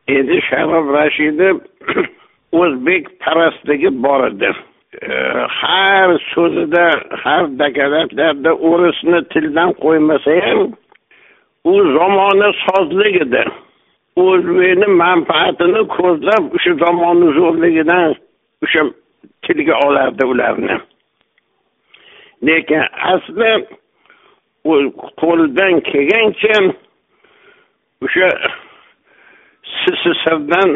endi Sharof Rashidov o'zbek parastligi bor edi. Har so'zida, har deklaratsiyada o'risni tildan qo'ymasa ham u zamona sozlik edi. O'zbekning manfaatini ko'zlab o'sha zamonning zo'rligidan o'sha tilga olardi ularni. Lekin asli qo'ldan kelgancha o'sha SSSRdan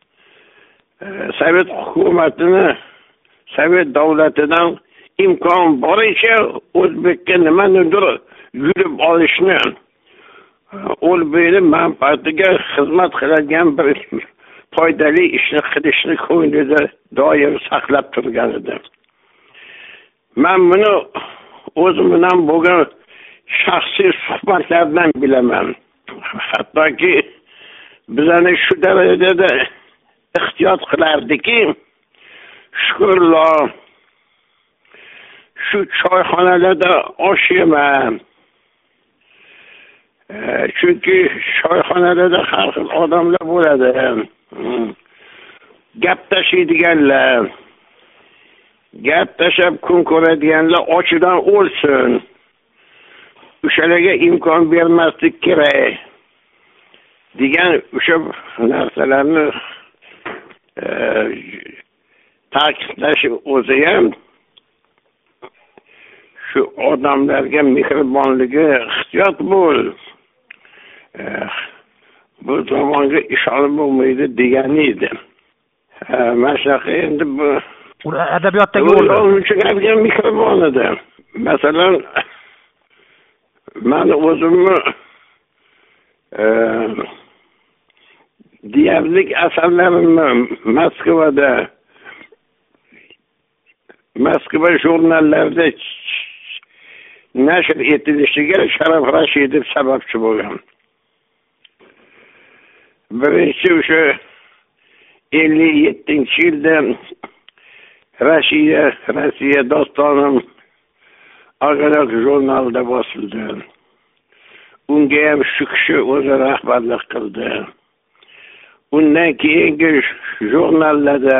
Sovet hukumatini, Sovet davlatidan imkon boricha o'zbekka nimanidir yurib olishni, o'zbekning manfaatiga xizmat qiladigan bir foydali ishni qilishni ko'nglida doim saqlab turgan edi. Men buni o'zim bilan bo'lgan shaxsiy suhbatlardan bilaman. Hattoki bizani shu darajada ehtiyot qilardiki, shukrlar, shu choyxonalarda osh yema. Chunki choyxonalarda har xil odamlar bo'ladi. Gap tashlaydiganlar, gap tashlab kun ko'radiganlar ochidan o'lsin. O'shalarga imkon bermaslik kerak degan o'sha narsalarni ta'kidlash o'zi ham shu odamlarga mehribonligi, ehtiyot bo'l. Bu zamonga ish olib bo'lmaydi degani edi. Mana shunaqa endi bu adabiyotdagi o'rni mehribon edi. Masalan, men o'zimni diavlik asarlarimni Moskva jurnallarida nashr etilishiga Sharof Rashidov sababchi bo'lgan. Birinchi o'sha 57-yilda Rossiya dostonim Ag'anaq jurnalida bosildi. Unga ham shu kishi o'zi rahbarlik qildi. Undan keyingi jurnallarda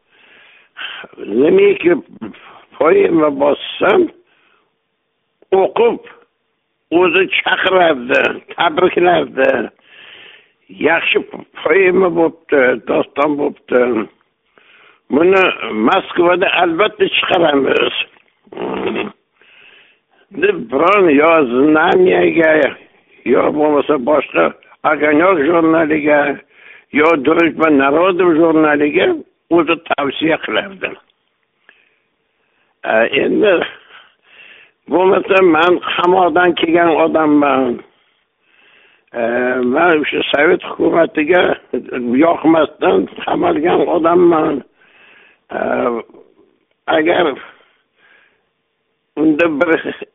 nimaki poema bossam o'qib o'zi chaqirardi, tabriklardi. Yaxshi poema bo'pti, doston bo'pti. Buni Moskvada albatta chiqaramiz. Deb biron yo Znamyaga, yo bo'lmasa boshqa Ag'anaq jurnaliga, yo Družba Narodov jurnaliga o'zi tavsiya qilardi. Endi bo'lmasa men qamoqdan kelgan odamman. Men o'sha Sovet hukumatiga yoqmasdan qamalgan odamman. Agar unda bir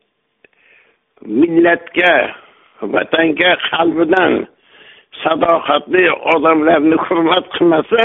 millatga, vatanga qalbidan sadoqatli odamlarni hurmat qilmasa,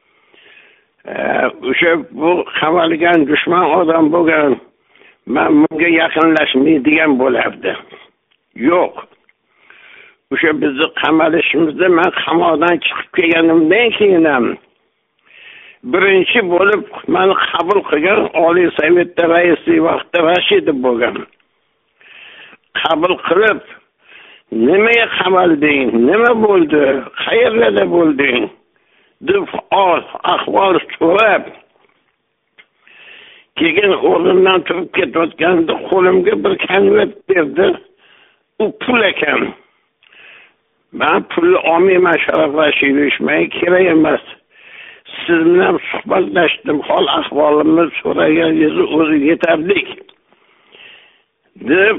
o'sha bu qamalgan dushman odam bo'lgan, men bunga yaqinlashmaydigan bo'lardi. Yo'q. O'sha bizni qamalishimizda men qamoqdan chiqib kelganimdan keyin ham birinchi bo'lib meni qabul qilgan Oliy Sovetda raisi vaqtda Rashidov bo'lgan. Qabul qilib, nimaga qamalding? Nima bo'ldi? Qayerlarda bo'lding? deb ahvol so'rab, keyin o'rnimdan turib ketayotganda qo'limga bir konvert berdi. U pul ekan. Men pulni olmayman, Sharof Rashidovich, menga kerak emas. Siz bilan suhbatlashdim, hol ahvolimni so'raganingiz o'zi yetarli deb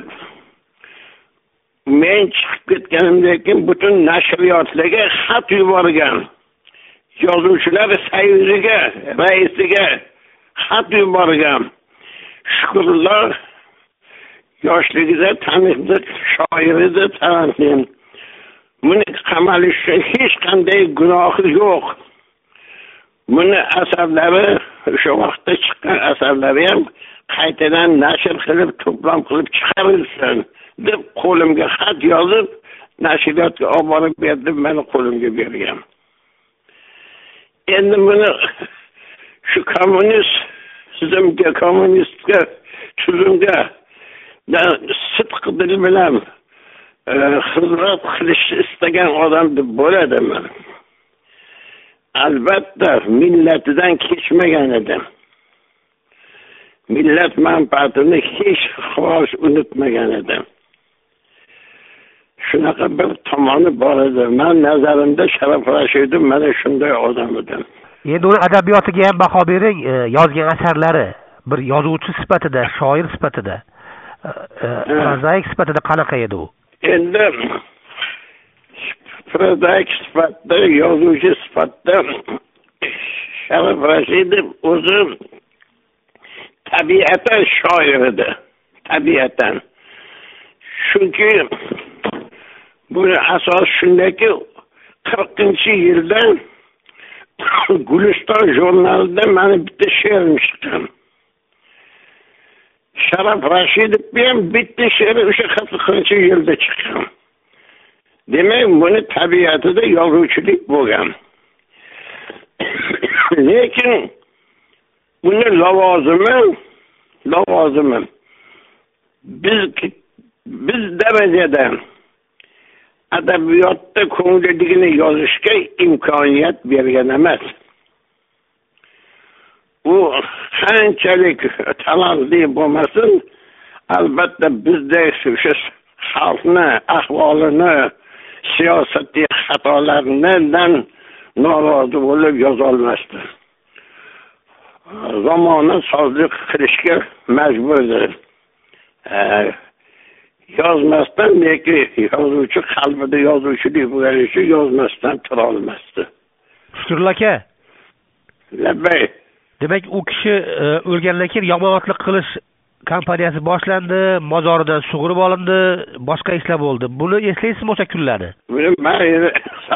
men chiqib ketganimdan keyin butun nashriyotlarga xat yuborgan. Yozuvchilar soyuziga, raisiga xat yuborgan. Shukrlar, yoshligida tanishdi, shoir edi, talantli. Buni qamalishga hech qanday gunohi yo'q. Buni asarlari, o'sha vaqtda chiqqan asarlari ham qaytadan nashr qilib, to'plam qilib chiqarilsin deb qo'limga xat yozib, nashriyotga olib borib berdim, meni qo'limga bergan. endi buni shu kommunistga tuzumga sidq dil bilan xizmat qilishni istagan odam deb bo'ladimi? Albatta millatidan kechmagan edi. Millat manfaatini hech xolos unutmagan edi. Shunaqa bir tomoni bor edi. Men nazarimda Sharof Rashidov mana shunday odam edi. Endi uni adabiyotiga ham baho bering, yozgan asarlari bir yozuvchi sifatida, shoir sifatida, prozaik sifatida qanaqa edi u? Endi prozaik sifatida, yozuvchi sifatida Sharof Rashidov o'zi tabiatan shoir edi. Tabiatan. Chunki buni asos shundaki 40-yilda Guliston jurnalida mana bitta she'rim chiqqan. Sharof Rashidov ham bitta she'ri o'sha 40-yilda chiqqan. Demak, buni tabiatida yozuvchilik bo'lgan. Lekin buni lavozimi biz darajada adabiyotda ko'ngilligini yozishga imkoniyat bergan emas. U qanchalik talantli bo'lmasin, albatta bizdek o'sha xalqni ahvolini, siyosiy xatolaridan norozi bo'lib yoza olmasdi. Zamona sozlik qilishga majburdir. Yozmasdan, lekin yozuvchi qalbida yozuvchilik bo'lgani uchun yozmasdan tura olmasdi. Shukrul aka. Labbay. Demak, u kishi o'lgandan keyin yomonotlik qilish kampaniyasi boshlandi, mozoridan sug'urib olindi, boshqa ishlar bo'ldi. Buni eslaysizmi o'sha kunlarni? Men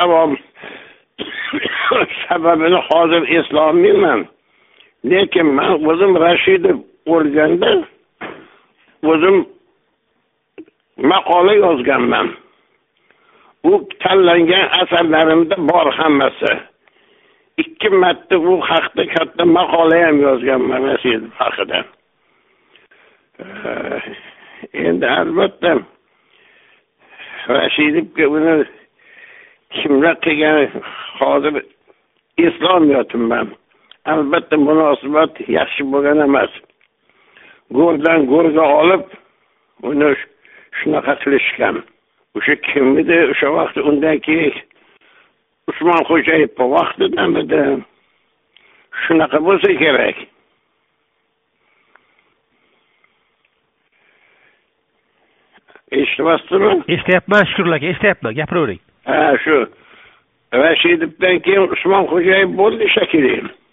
sababini hozir eslolmayman. Lekin men o'zim Rashidov o'lganda o'zim maqola yozganman. U tanlangan asarlarimda bor hammasi. 2 marta u haqda katta maqola ham yozganman Rashidov haqida. Endi albatta Rashidovga buni kimlar qilgan hozir eslolmayapman. Albatta munosabat yaxshi bo'lgan emas. Go'rdan go'rga olib uni shunaqa qilishgan. O'sha kim edi o'sha vaqt, undan keyin Usmon Xo'jayev vaqtidamidi? Shunaqa bo'lsa kerak. Eshityapsizmi? Eshityapman, Shukrul aka, eshityapman, gapiravering. Shu Rashidovdan keyin Usmon Xo'jayev bo'ldi shekilli.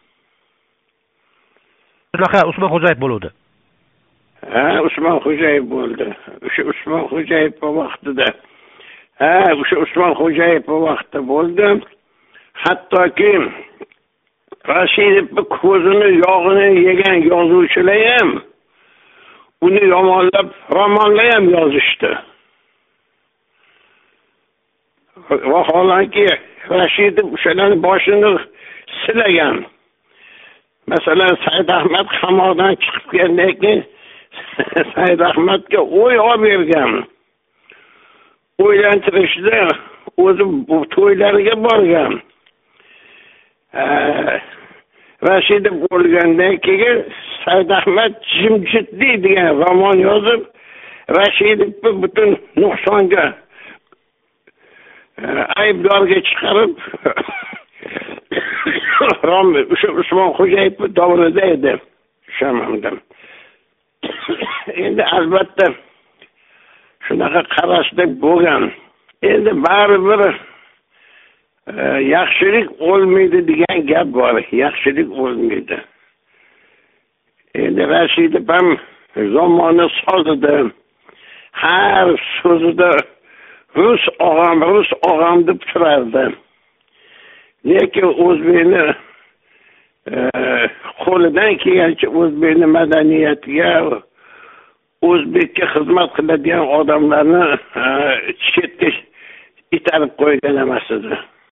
Shunaqa Usmon Xo'jayev bo'ldi. Usmon Xo'jayev bo'ldi. O'sha Usmon Xo'jayev vaqtida. O'sha Usmon Xo'jayev vaqtida bo'ldi. Hattoki Rashidov ko'zini yog'ini yegan yozuvchilar ham uni yomonlab romanlar ham yozishdi. Vaholanki Rashidov o'shalarning boshini silagan. Masalan, Said Ahmad qamoqdan chiqib kelgandan keyin Said Ahmadga o'y olib bergan. O'ylantirishda o'zi bu to'ylariga borgan. Rashidov o'lgandan keyin Said Ahmad Jimjitli degan roman yozib, Rashidovni butun nuqsonga aybdorga chiqarib o'sha Usmon Xo'jayev davrida edi. Shamamdan. Endi albatta shunaqa qarashda bo'lgan. Endi baribir yaxshilik o'lmaydi degan gap bor. Yaxshilik o'lmaydi. Endi Rashidov ham zamoni sozida har so'zida Rus og'am deb turardi. Lekin o'zbekni qo'lidan kelgancha o'zbekni madaniyatiga, o'zbekka xizmat qiladigan odamlarni chetga itarib qo'ygan emas edi.